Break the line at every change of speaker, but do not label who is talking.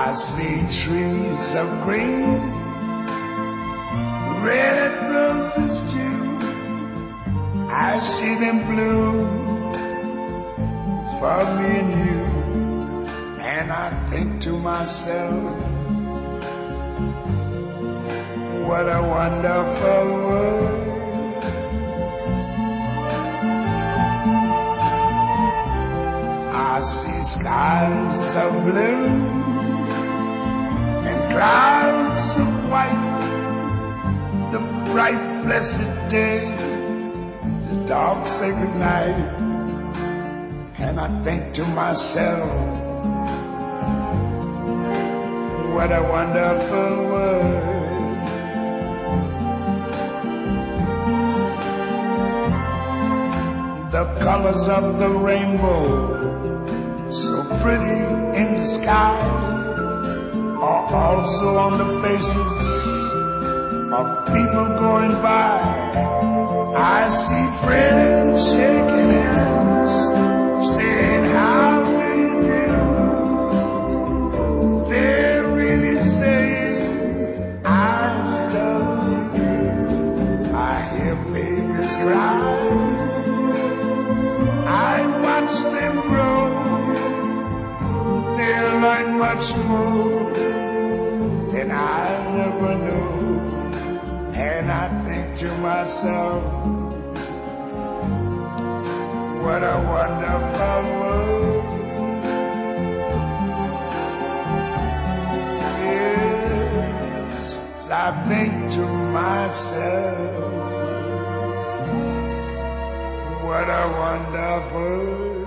I see trees of green, red roses too. I see them bloom for me and you. And I think to myself, what a wonderful world. I see skies of blue and clouds of white, the bright blessed day, the dark sacred night. And I think to myself, what a wonderful world. The colors of the rainbow, so pretty in the sky, are also on the faces of people going by. I see friends shaking hands, saying how do you do. They're really saying I love you. I hear babies cry, I watch them grow. They'll learn much more than I never knew. And I think to myself, what a wonderful world. Yes, I think to myself, what a wonderful world.